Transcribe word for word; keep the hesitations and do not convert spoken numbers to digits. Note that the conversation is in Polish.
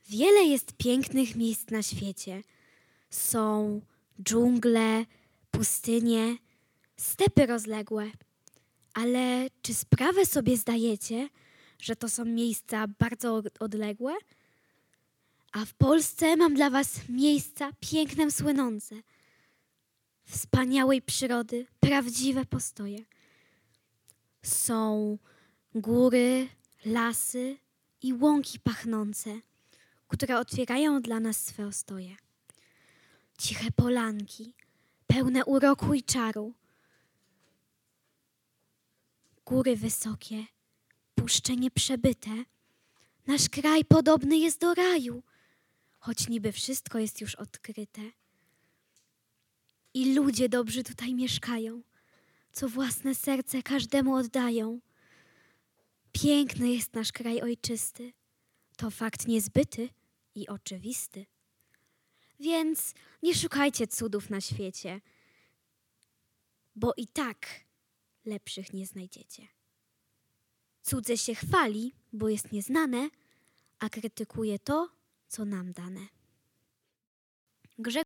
Wiele jest pięknych miejsc na świecie. Są dżungle, pustynie, stepy rozległe. Ale czy sprawę sobie zdajecie, że to są miejsca bardzo od- odległe? A w Polsce mam dla was miejsca pięknem słynące. Wspaniałej przyrody, prawdziwe postoje. Są góry, lasy i łąki pachnące, które otwierają dla nas swe ostoje. Ciche polanki, pełne uroku i czaru. Góry wysokie, puszcze nieprzebyte. Nasz kraj podobny jest do raju, choć niby wszystko jest już odkryte. I ludzie dobrzy tutaj mieszkają, co własne serce każdemu oddają. Piękny jest nasz kraj ojczysty, to fakt niezbyty i oczywisty. Więc nie szukajcie cudów na świecie, bo i tak lepszych nie znajdziecie. Cudze się chwali, bo jest nieznane, a krytykuje to, co nam dane. Grzegorz